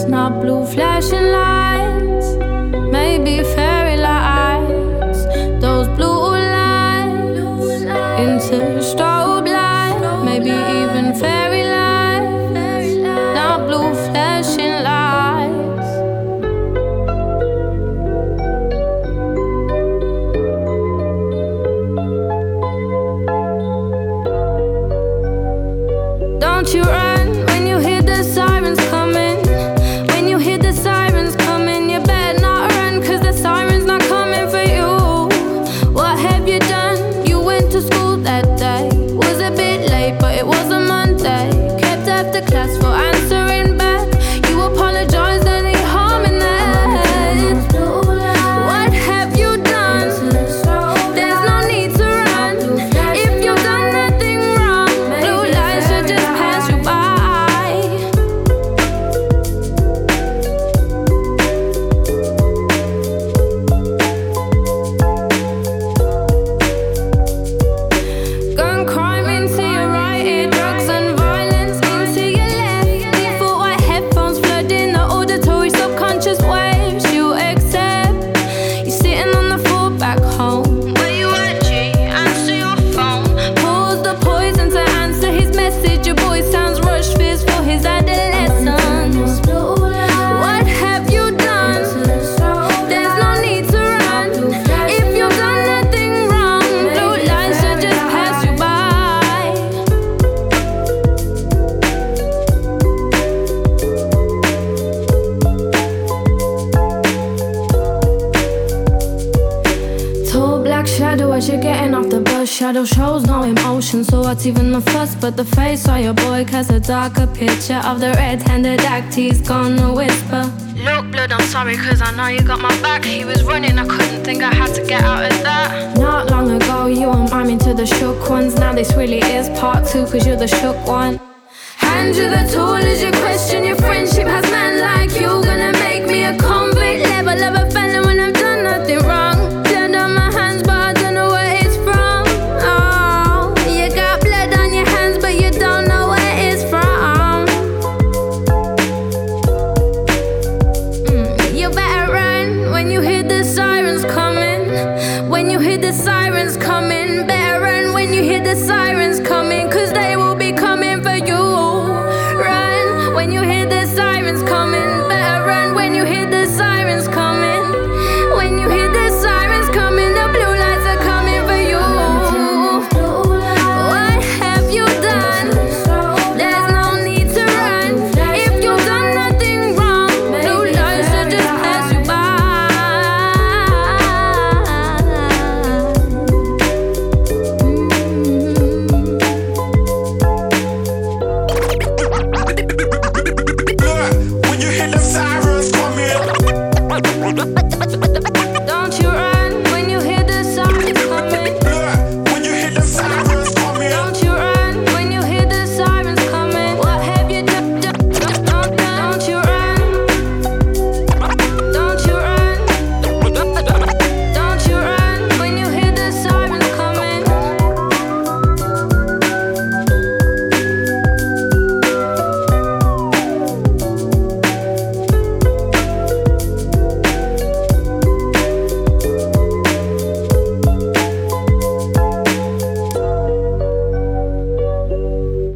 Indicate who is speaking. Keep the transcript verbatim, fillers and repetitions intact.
Speaker 1: not blue flashing lights, maybe fairy lights. Those blue lights into strobe light, maybe even fairy lights, not blue flashing lights. Don't you run when you hear the sirens coming. When you hear the sirens coming, you better not run, cause the siren's not coming for you. What have you done? You went to school that day. Was a bit late, but it was a Monday. Kept after class for answering back. You apologized, any harm in that? What have you done? There's no need to run. If you've done nothing wrong, blue lights should just pass you by. Gun crime into your right ear, drugs and violence into your left. Default white headphones flooding the auditory subconscious waves you accept. You're sitting on the floor back home. Where you at, G? Answer your phone. Pause the poison to answer his message. Your boy sounds rushed, fears for his adolescence. What have you done? There's no need to run. If you've done nothing wrong, blue lights should just pass you by. Tall black shadow as you're getting off the bus. Shadow shows no emotion, so what's even the fuss? But the face of your boy casts a darker picture of the red-handed act he's gonna whisper. Look, blood, I'm sorry, cause I know you got my back. He was running, I couldn't think I had to get out of that. Not long ago, you were miming to the shook ones. Now this really is part two, cause you're the shook one. Hand you the tool as you question your friendship. Has man like you gonna make me a convict? Level of a felon when I've done nothing wrong. Blood on my hands, but I don't know where it's from. Oh, you got blood on your hands, but you don't know where it's from. Mm, you better run when you hear the sirens coming. When you hear the sirens coming, better run when you hear the sirens.